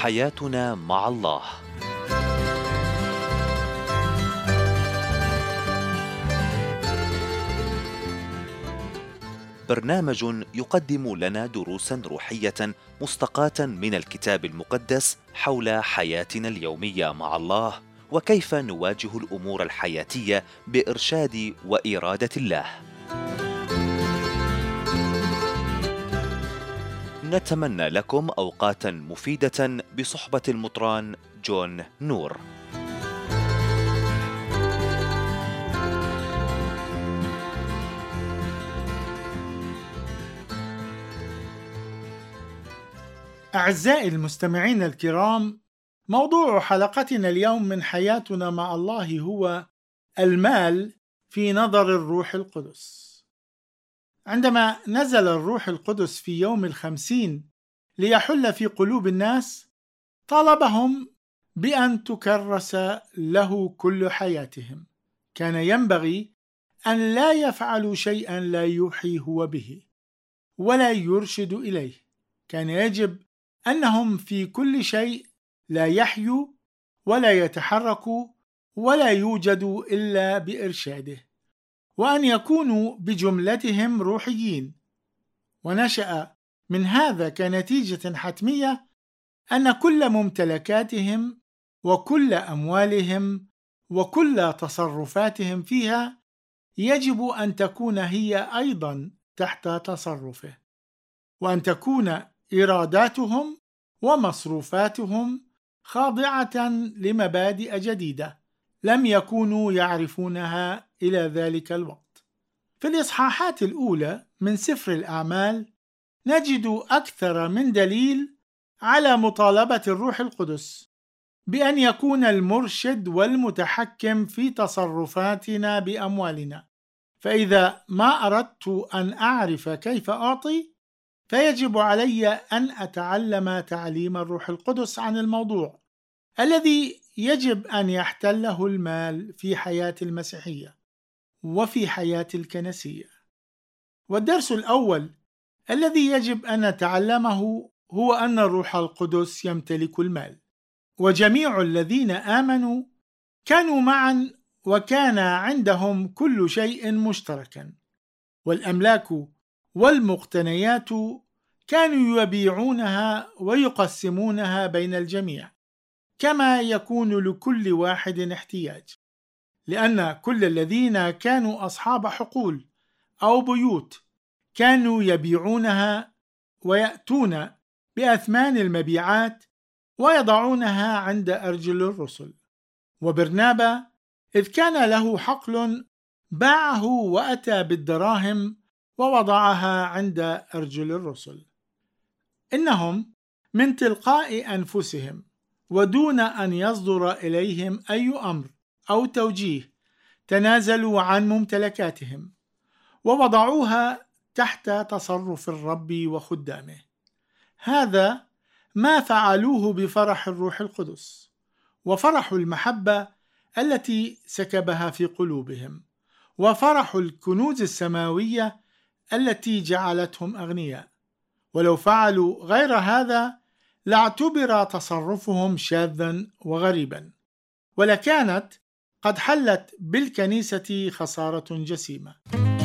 حياتنا مع الله. برنامج يقدم لنا دروسا روحية مستقاة من الكتاب المقدس حول حياتنا اليومية مع الله، وكيف نواجه الأمور الحياتية بإرشاد وإرادة الله. نتمنى لكم أوقاتا مفيدة بصحبة المطران جون نور. أعزائي المستمعين الكرام، موضوع حلقتنا اليوم من حياتنا مع الله هو المال في نظر الروح القدس. عندما نزل الروح القدس في يوم الخمسين ليحل في قلوب الناس، طالبهم بأن تكرس له كل حياتهم. كان ينبغي أن لا يفعلوا شيئا لا يوحي هو به ولا يرشد إليه. كان يجب أنهم في كل شيء لا يحيوا ولا يتحركوا ولا يوجدوا إلا بإرشاده، وأن يكونوا بجملتهم روحيين. ونشأ من هذا كنتيجة حتمية أن كل ممتلكاتهم وكل أموالهم وكل تصرفاتهم فيها يجب أن تكون هي أيضا تحت تصرفه، وأن تكون إراداتهم ومصروفاتهم خاضعة لمبادئ جديدة لم يكونوا يعرفونها إلى ذلك الوقت. في الإصحاحات الأولى من سفر الأعمال نجد أكثر من دليل على مطالبة الروح القدس بأن يكون المرشد والمتحكم في تصرفاتنا بأموالنا. فإذا ما أردت أن أعرف كيف أعطي، فيجب علي أن أتعلم تعليم الروح القدس عن الموضوع الذي يجب أن يحتله المال في حياة المسيحية وفي حياة الكنسية. والدرس الأول الذي يجب أن نتعلمه هو أن الروح القدس يمتلك المال، وجميع الذين آمنوا كانوا معا وكان عندهم كل شيء مشتركا، والأملاك والمقتنيات كانوا يبيعونها ويقسمونها بين الجميع كما يكون لكل واحد احتياج، لأن كل الذين كانوا أصحاب حقول أو بيوت كانوا يبيعونها ويأتون بأثمان المبيعات ويضعونها عند أرجل الرسل. وبرنابا إذ كان له حقل باعه وأتى بالدراهم ووضعها عند أرجل الرسل. إنهم من تلقاء أنفسهم ودون أن يصدر إليهم أي أمر أو توجيه تنازلوا عن ممتلكاتهم ووضعوها تحت تصرف الرب وخدامه. هذا ما فعلوه بفرح الروح القدس وفرح المحبة التي سكبها في قلوبهم، وفرح الكنوز السماوية التي جعلتهم أغنياء. ولو فعلوا غير هذا لاعتبر تصرفهم شاذا وغريبا، ولكانت قد حلت بالكنيسة خسارة جسيمة.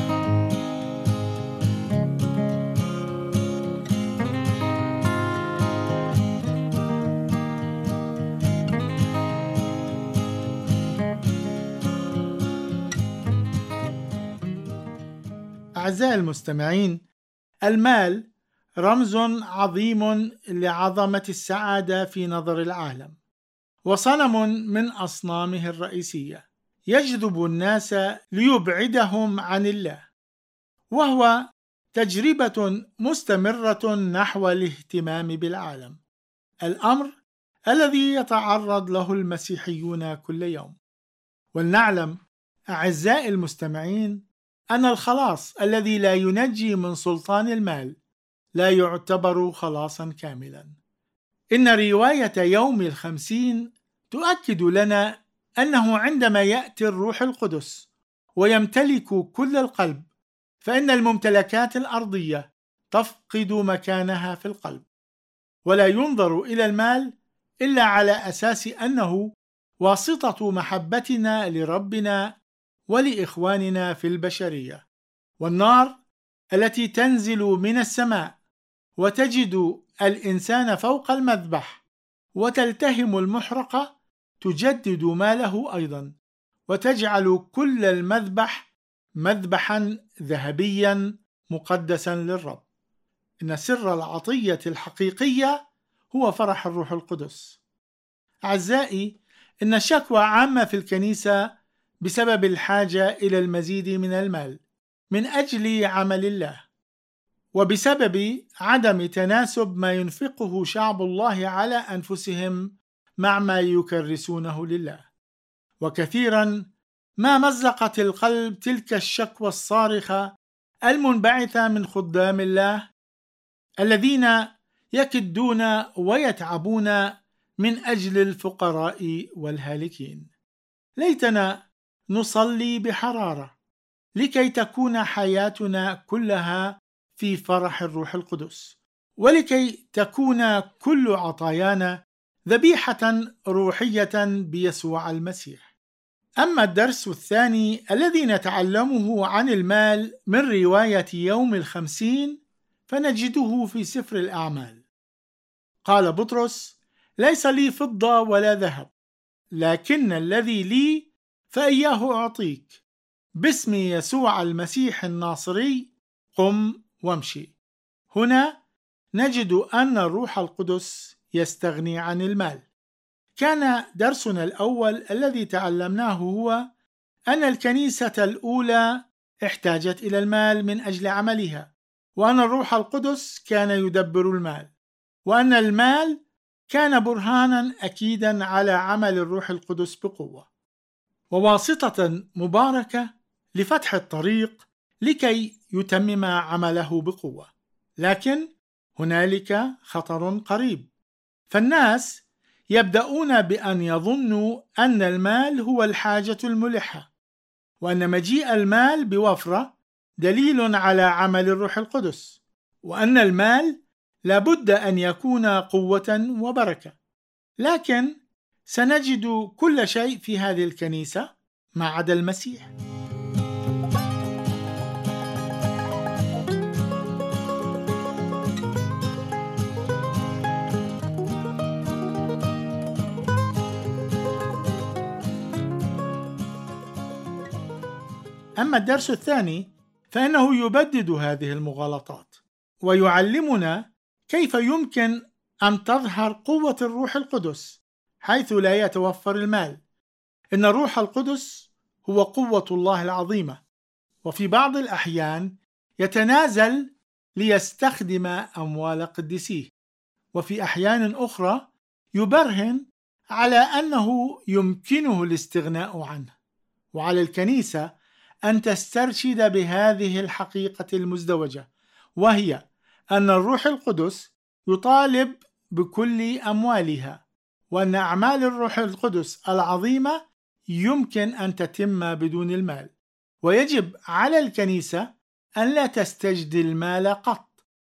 أعزائي المستمعين، المال رمز عظيم لعظمة السعادة في نظر العالم، وصنم من أصنامه الرئيسية يجذب الناس ليبعدهم عن الله، وهو تجربة مستمرة نحو الاهتمام بالعالم، الأمر الذي يتعرض له المسيحيون كل يوم. ولنعلم أعزائي المستمعين أن الخلاص الذي لا ينجي من سلطان المال لا يعتبر خلاصا كاملا. إن رواية يوم الخمسين تؤكد لنا أنه عندما يأتي الروح القدس ويمتلك كل القلب، فإن الممتلكات الأرضية تفقد مكانها في القلب، ولا ينظر إلى المال إلا على أساس أنه واسطة محبتنا لربنا ولإخواننا في البشرية. والنار التي تنزل من السماء وتجد الإنسان فوق المذبح وتلتهم المحرقة تجدد ما له أيضا، وتجعل كل المذبح مذبحا ذهبيا مقدسا للرب. إن سر العطية الحقيقية هو فرح الروح القدس. أعزائي، إن الشكوى عامة في الكنيسة بسبب الحاجة إلى المزيد من المال من أجل عمل الله، وبسبب عدم تناسب ما ينفقه شعب الله على أنفسهم مع ما يكرسونه لله. وكثيرا ما مزقت القلب تلك الشكوى الصارخة المنبعثة من خدام الله الذين يكدون ويتعبون من أجل الفقراء والهالكين. ليتنا نصلي بحرارة لكي تكون حياتنا كلها في فرح الروح القدس، ولكي تكون كل عطايانا ذبيحة روحية بيسوع المسيح. أما الدرس الثاني الذي نتعلمه عن المال من رواية يوم الخمسين فنجده في سفر الأعمال. قال بطرس: ليس لي فضة ولا ذهب، لكن الذي لي فإياه أعطيك، باسم يسوع المسيح الناصري قم وامشي. هنا نجد أن الروح القدس يستغني عن المال. كان درسنا الأول الذي تعلمناه هو أن الكنيسة الأولى احتاجت إلى المال من أجل عملها، وأن الروح القدس كان يدبر المال، وأن المال كان برهانا أكيدا على عمل الروح القدس بقوة، وواسطة مباركة لفتح الطريق لكي يتمم عمله بقوة. لكن هنالك خطر قريب، فالناس يبدأون بأن يظنوا أن المال هو الحاجة الملحة، وأن مجيء المال بوفرة دليل على عمل الروح القدس، وأن المال لابد أن يكون قوة وبركة. لكن سنجد كل شيء في هذه الكنيسة ما عدا المسيح. أما الدرس الثاني فإنه يبدد هذه المغالطات ويعلمنا كيف يمكن أن تظهر قوة الروح القدس حيث لا يتوفر المال. إن الروح القدس هو قوة الله العظيمة، وفي بعض الأحيان يتنازل ليستخدم أموال قديسيه، وفي أحيان أخرى يبرهن على أنه يمكنه الاستغناء عنه. وعلى الكنيسة أن تسترشد بهذه الحقيقة المزدوجة، وهي أن الروح القدس يطالب بكل أموالها، وأن أعمال الروح القدس العظيمة يمكن أن تتم بدون المال، ويجب على الكنيسة أن لا تستجدي المال قط،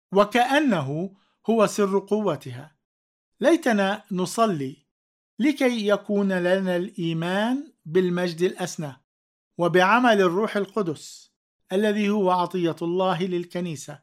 وكأنه هو سر قوتها. ليتنا نصلي لكي يكون لنا الإيمان بالمجد الأسنى وبعمل الروح القدس الذي هو عطية الله للكنيسة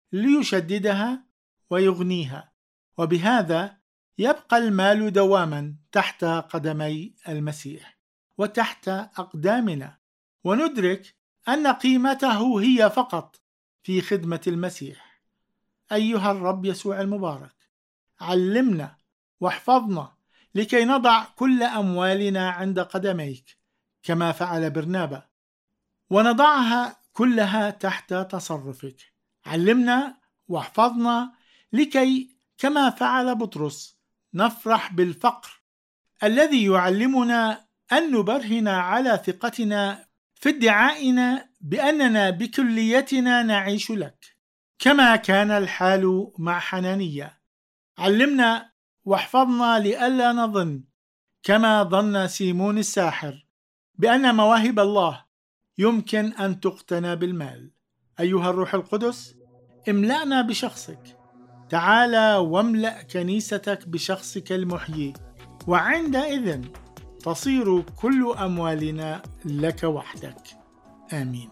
ليشددها ويغنيها، وبهذا يبقى المال دواما تحت قدمي المسيح وتحت أقدامنا، وندرك أن قيمته هي فقط في خدمة المسيح. أيها الرب يسوع المبارك، علمنا واحفظنا لكي نضع كل أموالنا عند قدميك كما فعل برنابا، ونضعها كلها تحت تصرفك. علمنا واحفظنا لكي كما فعل بطرس نفرح بالفقر الذي يعلمنا أن نبرهن على ثقتنا في ادعائنا بأننا بكليتنا نعيش لك، كما كان الحال مع حنانية. علمنا واحفظنا لئلا نظن كما ظن سيمون الساحر بأن مواهب الله يمكن أن تقتنى بالمال. أيها الروح القدس، املأنا بشخصك، تعال واملأ كنيستك بشخصك المحيي، وعندئذ تصير كل أموالنا لك وحدك. آمين.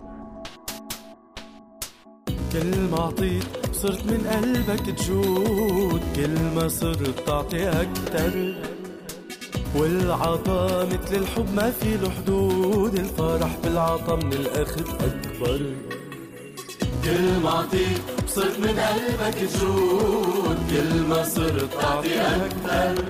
كل ما أعطيت صرت من قلبك تجود، كل ما صرت تعطي أكتر، والعطا مثل الحب ما في له حدود، الفرح بالعطا من الأخذ أكبر. كل ما أعطيت صرت من قلبك تجود، كل ما صرت تعطي أكتر،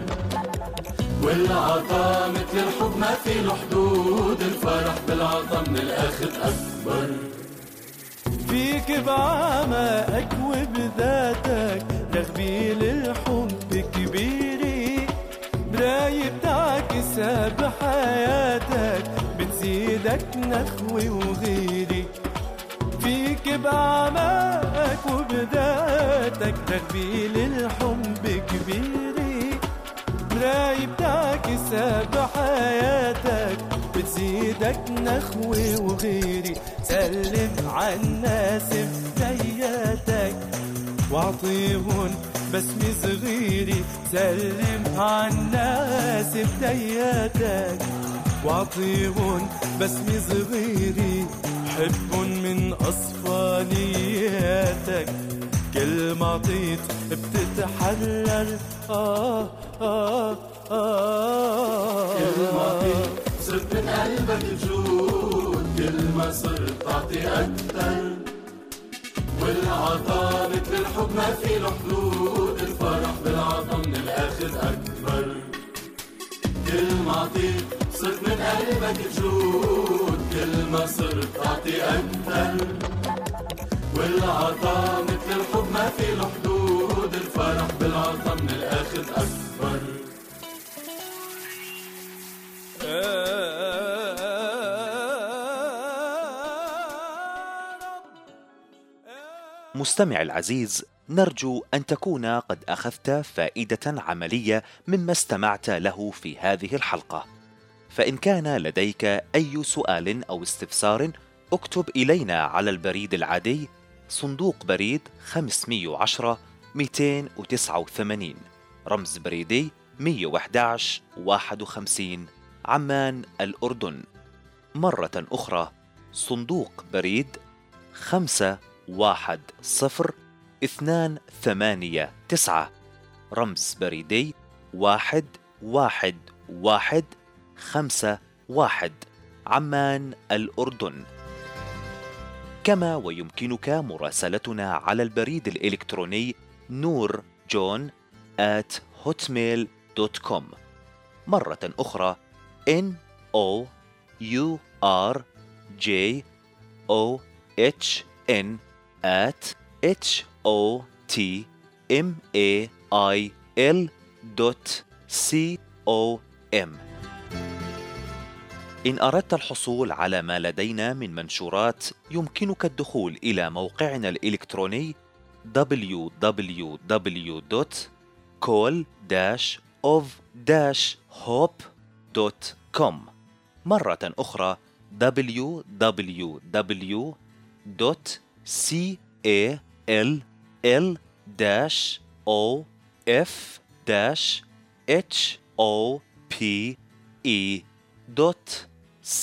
والعطا مثل الحب ما في له حدود، الفرح بالعطا من الأخذ أكبر. فيك بعمائك وبذاتك تغبيل الحب كبيري، براية بتعكسها بحياتك بتزيدك نخوة وغيري. فيك بعمائك وبذاتك تغبيل الحب كبيري، براية بتعكسها بحياتك بتزيدك نخوة وغيري. سلم عالناس بداياتك واعطيهن بسمة صغيري، سلم عالناس بداياتك واعطيهن بسمة صغيري. حبن من أصفانياتك، كل ما عطيت بتتحرر. كل ما عطيت صرت من قلبك تجود، كل ما صرت تعطي أكتر، والعطا مثل الحب ما في له حدود، الفرح بالعطا من الأخذ أكبر. كل ما عطيت صرت من قلبك تجود، كل ما صرت تعطي أكتر، والعطا مثل الحب ما في له حدود، الفرح بالعطا من الأخذ أكبر. مستمع العزيز، نرجو أن تكون قد أخذت فائدة عملية مما استمعت له في هذه الحلقة. فإن كان لديك أي سؤال أو استفسار، اكتب إلينا على البريد العادي صندوق بريد 510 289 رمز بريدي 111 51 عمان الأردن. مرة أخرى صندوق بريد 510-289 رمز بريدي 11151 عمان الأردن. كما ويمكنك مراسلتنا على البريد الإلكتروني noorjohn@hotmail.com. مرة أخرى NOORJOHN@hotmail.com. إن أردت الحصول على ما لدينا من منشورات، يمكنك الدخول إلى موقعنا الإلكتروني www.call-of-hope.com. مرة أخرى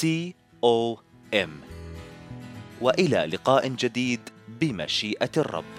www.call-of-hope.com. وإلى لقاء جديد بمشيئة الرب.